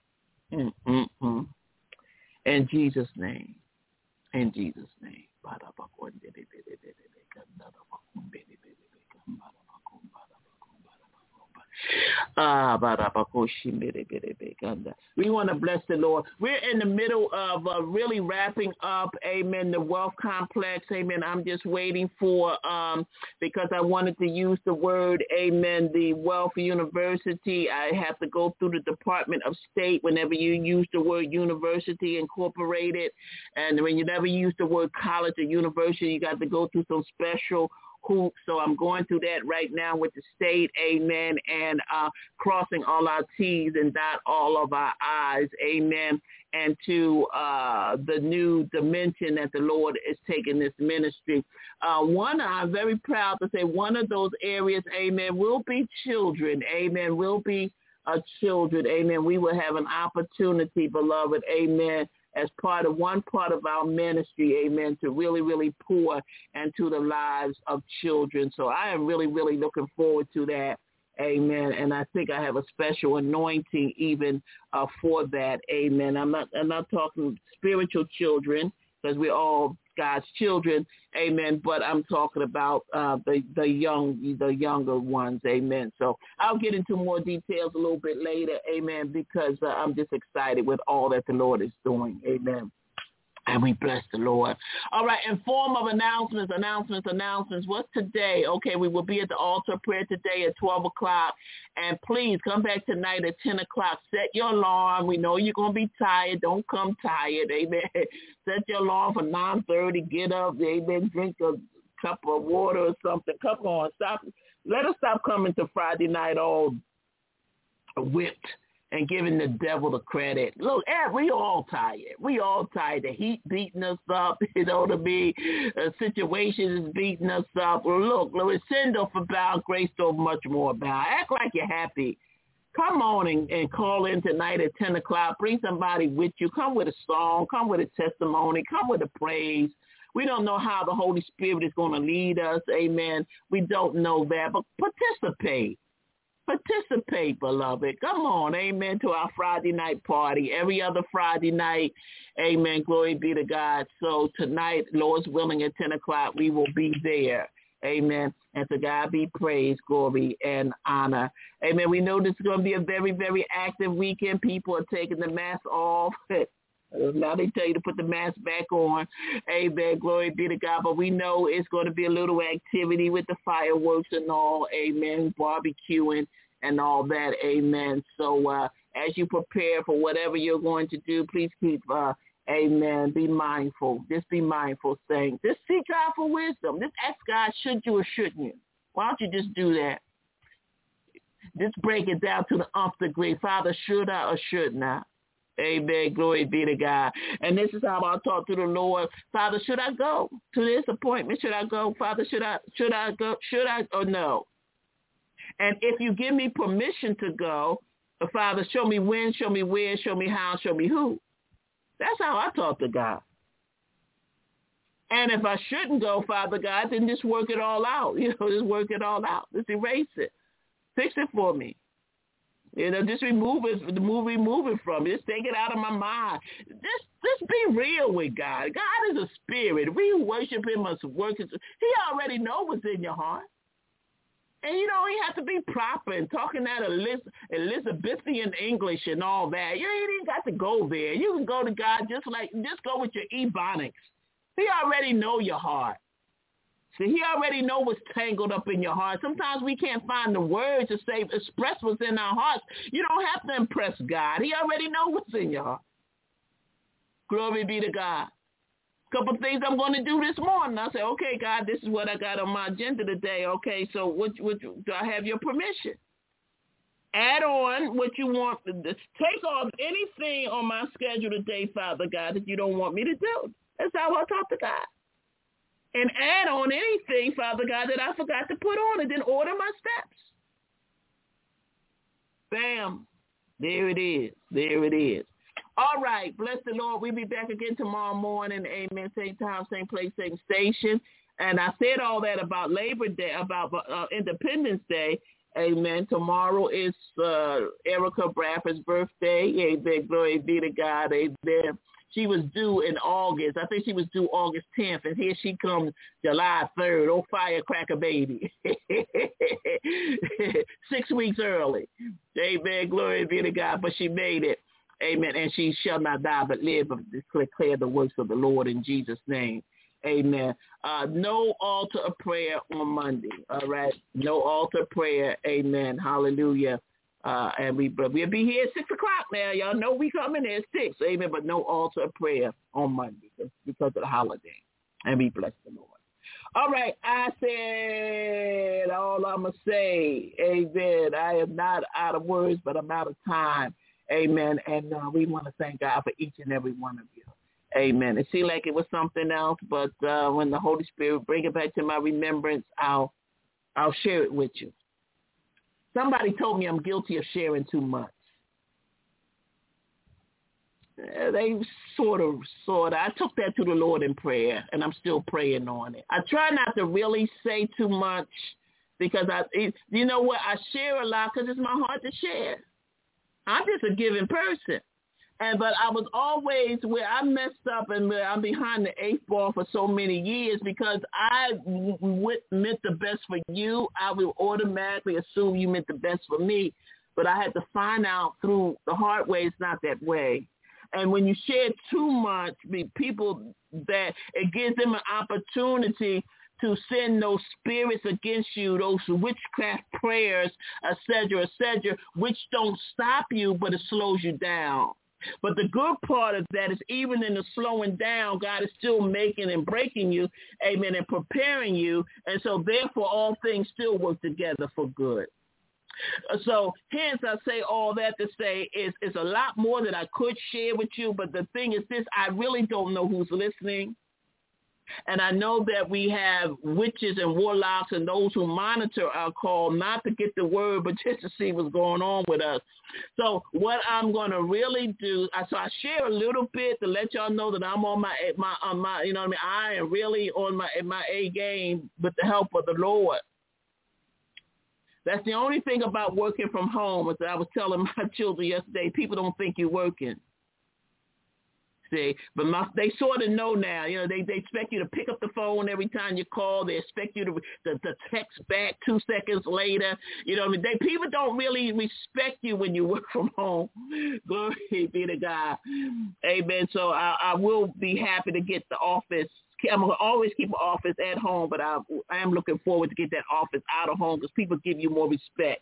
In Jesus' name. In Jesus' name. We want to bless the Lord. We're in the middle of really wrapping up, amen, the wealth complex, amen. I'm just waiting for, because I wanted to use the word, amen, the Wealth University. I have to go through the Department of State whenever you use the word university incorporated. And when you never use the word college or university, you got to go through some special hoops. So I'm going through that right now with the state, amen, and crossing all our T's and dot all of our I's, amen, and to the new dimension that the Lord is taking this ministry. I'm very proud to say one of those areas, amen, will be children, amen, will be children, amen. We will have an opportunity, beloved, amen, as one part of our ministry, amen, to really, really pour into the lives of children. So I am really, really looking forward to that, amen. And I think I have a special anointing even for that, amen. I'm not talking spiritual children, because we're all God's children, amen, but I'm talking about the younger ones, amen. So I'll get into more details a little bit later, amen, because I'm just excited with all that the Lord is doing, amen. And we bless the Lord. All right, in form of announcements. What's today? Okay, we will be at the altar prayer today at 12 o'clock. And please come back tonight at 10 o'clock. Set your alarm. We know you're going to be tired. Don't come tired, amen. Set your alarm for 9:30. Get up, amen. Drink a cup of water or something. Come on, stop. Let us stop coming to Friday night all whipped and giving the devil the credit. Look, we all tired. We all tired. The heat beating us up, you know what I mean? Situations is beating us up. Well, look, sin don't abound, grace don't much more abound. Act like you're happy. Come on and call in tonight at 10 o'clock. Bring somebody with you. Come with a song. Come with a testimony. Come with a praise. We don't know how the Holy Spirit is going to lead us. Amen. We don't know that, but participate. Participate, beloved. Come on, amen, to our Friday night party. Every other Friday night, amen, glory be to God. So tonight, Lord's willing, at 10 o'clock, we will be there, amen. And to God be praise, glory, and honor. Amen. We know this is going to be a very, very active weekend. People are taking the mask off. Now they tell you to put the mask back on. Amen. Glory be to God. But we know it's going to be a little activity with the fireworks and all. Amen. Barbecuing and all that. Amen. So as you prepare for whatever you're going to do, please keep, amen, be mindful. Just be mindful, saying, just seek God for wisdom. Just ask God, should you or shouldn't you? Why don't you just do that? Just break it down to the nth degree. Father, should I or should not? Amen. Glory be to God. And this is how I talk to the Lord. Father, should I go to this appointment? Should I go? Father, should I go? Should I or no? And if you give me permission to go, Father, show me when, show me where, show me how, show me who. That's how I talk to God. And if I shouldn't go, Father God, then just work it all out. Just work it all out. Just erase it. Fix it for me. Just remove it from me. Just take it out of my mind. Just be real with God. God is a spirit. We worship him must work. He already knows what's in your heart. And you don't even have to be proper and talking that Elizabethan English and all that. You ain't even got to go there. You can go to God just go with your ebonics. He already know your heart. See, he already know what's tangled up in your heart. Sometimes we can't find the words to say, express what's in our hearts. You don't have to impress God. He already know what's in your heart. Glory be to God. Couple things I'm going to do this morning. I say, okay, God, this is what I got on my agenda today. Okay, so what do I have your permission? Add on what you want. Take off anything on my schedule today, Father God, that you don't want me to do. That's how I talk to God. And add on anything, Father God, that I forgot to put on, and then order my steps. Bam. There it is. There it is. All right. Bless the Lord. We'll be back again tomorrow morning. Amen. Same time, same place, same station. And I said all that about Labor Day, about Independence Day. Amen. Tomorrow is Erica Bradford's birthday. Amen. Glory be to God. Amen. She was due in August. I think she was due August 10th, and here she comes July 3rd. Oh, firecracker baby. 6 weeks early. Amen. Glory be to God. But she made it. Amen. And she shall not die but live, but declare the works of the Lord in Jesus' name. Amen. No altar of prayer on Monday. All right. No altar prayer. Amen. Hallelujah. And we'll be here at 6 o'clock now. Y'all know we coming at 6. Amen. But no altar of prayer on Monday because of the holiday. And we bless the Lord. All right. I said all I'm going to say. Amen. I am not out of words, but I'm out of time. Amen. And we want to thank God for each and every one of you. Amen. It seemed like it was something else, but when the Holy Spirit bring it back to my remembrance, I'll share it with you. Somebody told me I'm guilty of sharing too much. They sort of. I took that to the Lord in prayer, and I'm still praying on it. I try not to really say too much because you know what? I share a lot because it's my heart to share. I'm just a giving person. But I was always where I messed up and where I'm behind the 8th ball for so many years because I meant the best for you. I will automatically assume you meant the best for me. But I had to find out through the hard way it's not that way. And when you share too much, people that it gives them an opportunity to send those spirits against you, those witchcraft prayers, et cetera, which don't stop you, but it slows you down. But the good part of that is even in the slowing down, God is still making and breaking you, amen, and preparing you. And so therefore all things still work together for good. So hence I say all that to say is a lot more that I could share with you. But the thing is this, I really don't know who's listening. And I know that we have witches and warlocks and those who monitor our call, not to get the word, but just to see what's going on with us. So what I'm going to really do, so I share a little bit to let y'all know that I'm on my you know what I mean? I am really on my A game with the help of the Lord. That's the only thing about working from home, as I was telling my children yesterday, people don't think you're working. See, but they sort of know now. You know, they expect you to pick up the phone every time you call. They expect you to text back 2 seconds later. You know, people don't really respect you when you work from home. Glory be to God. Amen. So I will be happy to get the office. I'm going to always keep an office at home, but I am looking forward to get that office out of home because people give you more respect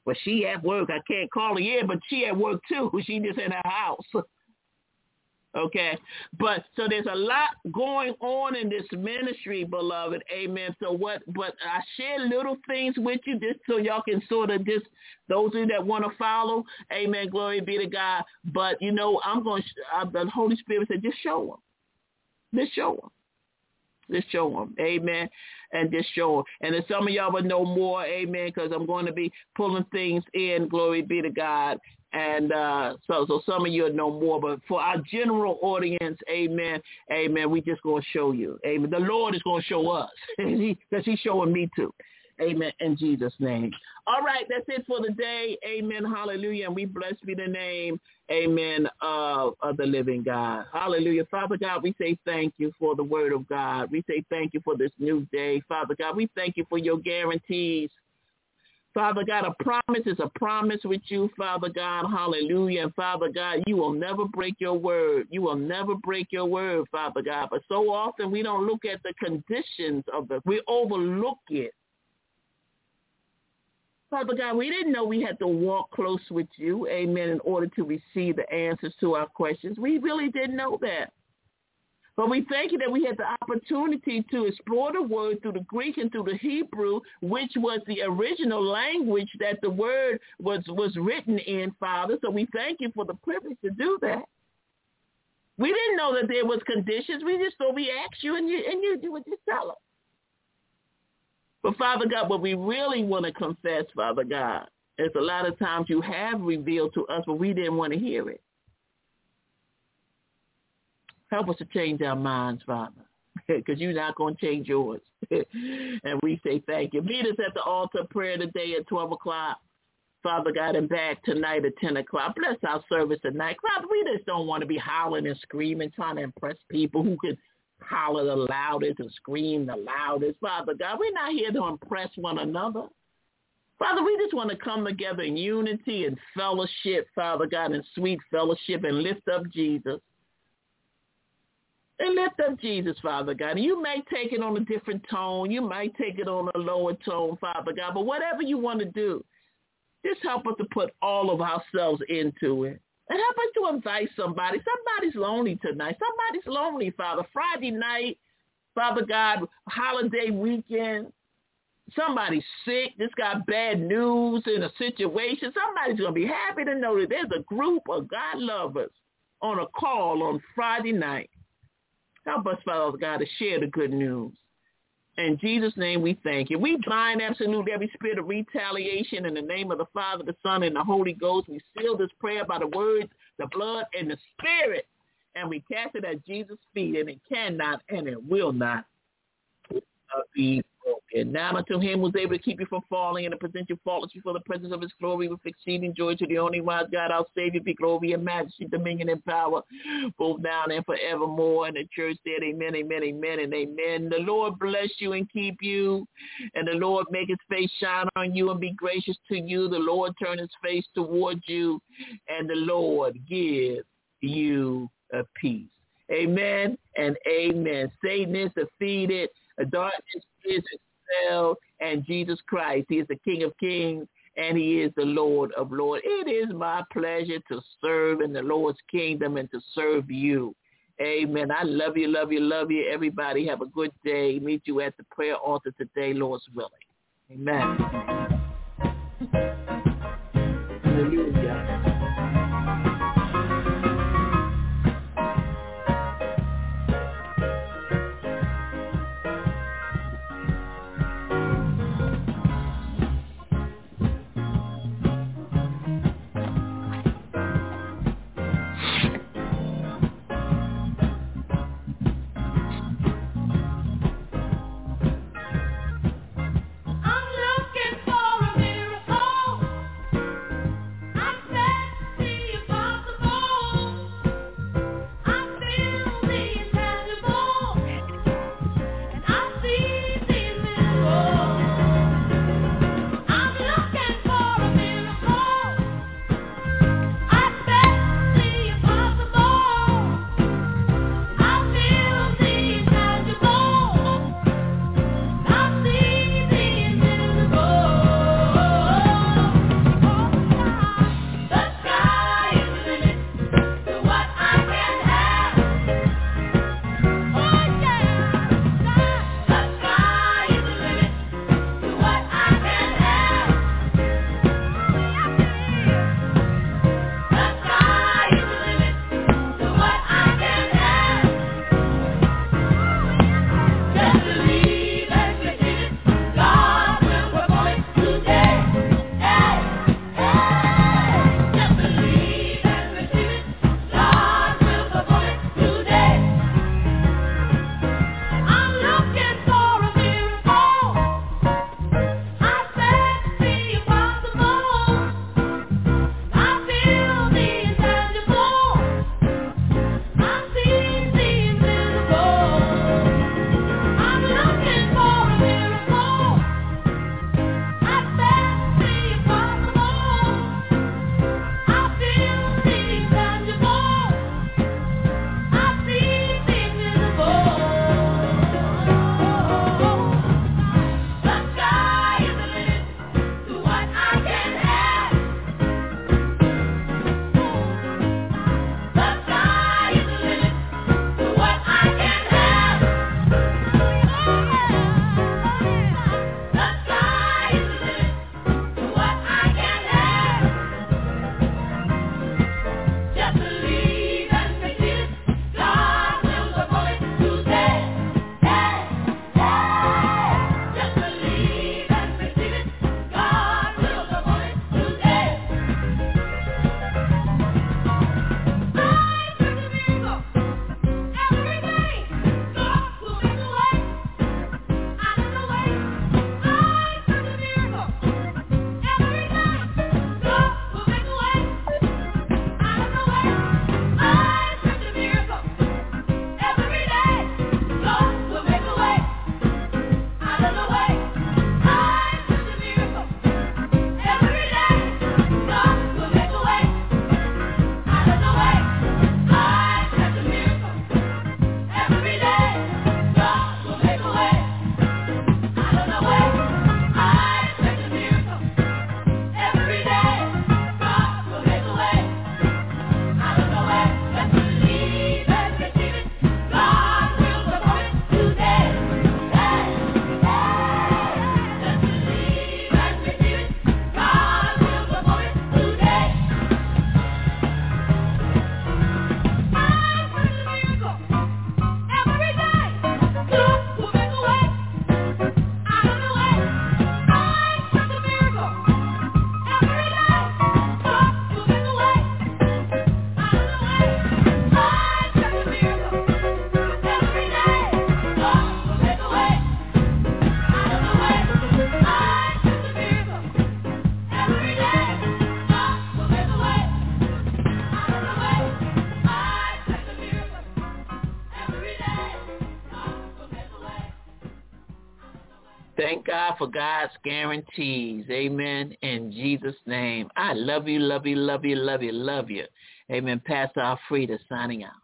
Well, she at work. I can't call her in, but she at work too. She just in her house. Okay, but so there's a lot going on in this ministry, beloved. Amen. So but I share little things with you just so y'all can sort of just, those of you that want to follow, amen, glory be to God. But, I'm going to, the Holy Spirit said, just show them. Just show them. Just show them, amen, and just show them. And then some of y'all will know more, amen, because I'm going to be pulling things in, glory be to God. And so some of you will know more. But for our general audience, amen, we just going to show you. Amen. The Lord is going to show us because he's showing me too. Amen. In Jesus' name. All right. That's it for the day. Amen. Hallelujah. And we bless be the name, amen, of the living God. Hallelujah. Father God, we say thank you for the word of God. We say thank you for this new day. Father God, we thank you for your guarantees. Father God, a promise is a promise with you, Father God. Hallelujah. And Father God, you will never break your word. You will never break your word, Father God. But so often we don't look at the conditions we overlook it. Father God, we didn't know we had to walk close with you, amen, in order to receive the answers to our questions. We really didn't know that. But we thank you that we had the opportunity to explore the word through the Greek and through the Hebrew, which was the original language that the word was written in, Father. So we thank you for the privilege to do that. We didn't know that there was conditions. We just thought we asked you and you would just tell us. But Father God, what we really want to confess, Father God, is a lot of times you have revealed to us, but we didn't want to hear it. Help us to change our minds, Father, because you're not going to change yours. And we say thank you. Meet us at the altar of prayer today at 12 o'clock, Father God, and back tonight at 10 o'clock. Bless our service tonight. Father, we just don't want to be hollering and screaming, trying to impress people who can holler the loudest and scream the loudest. Father God, we're not here to impress one another. Father, we just want to come together in unity and fellowship, Father God, in sweet fellowship and lift up Jesus. And lift up Jesus, Father God. And you may take it on a different tone. You might take it on a lower tone, Father God. But whatever you want to do, just help us to put all of ourselves into it. And help us to invite somebody. Somebody's lonely tonight. Somebody's lonely, Father. Friday night, Father God, holiday weekend. Somebody's sick. Just got bad news in a situation. Somebody's going to be happy to know that there's a group of God lovers on a call on Friday night. Help us, Father God, to share the good news. In Jesus' name we thank you. We bind absolutely every spirit of retaliation in the name of the Father, the Son, and the Holy Ghost. We seal this prayer by the words, the blood, and the Spirit. And we cast it at Jesus' feet, and it cannot and it will not be broken. Now unto him who is able to keep you from falling and to present you faultless before the presence of his glory with exceeding joy, to the only wise God, our Savior, be glory and majesty, dominion and power, both now and forevermore. And the church said amen, amen, amen, and amen. The Lord bless you and keep you, and the Lord make his face shine on you and be gracious to you. The Lord turn his face towards you, and the Lord give you a peace. Amen and amen. Satan is defeated. Darkness is expelled, and Jesus Christ, he is the King of kings, and he is the Lord of lords. It is my pleasure to serve in the Lord's kingdom and to serve you. Amen. I love you, love you, love you. Everybody have a good day. Meet you at the prayer altar today, Lord's willing. Amen. Hallelujah. I'm looking for a miracle. I'm Thank God for God's guarantees. Amen. In Jesus' name. I love you, love you, love you, love you, love you. Amen. Pastor Alfreda signing out.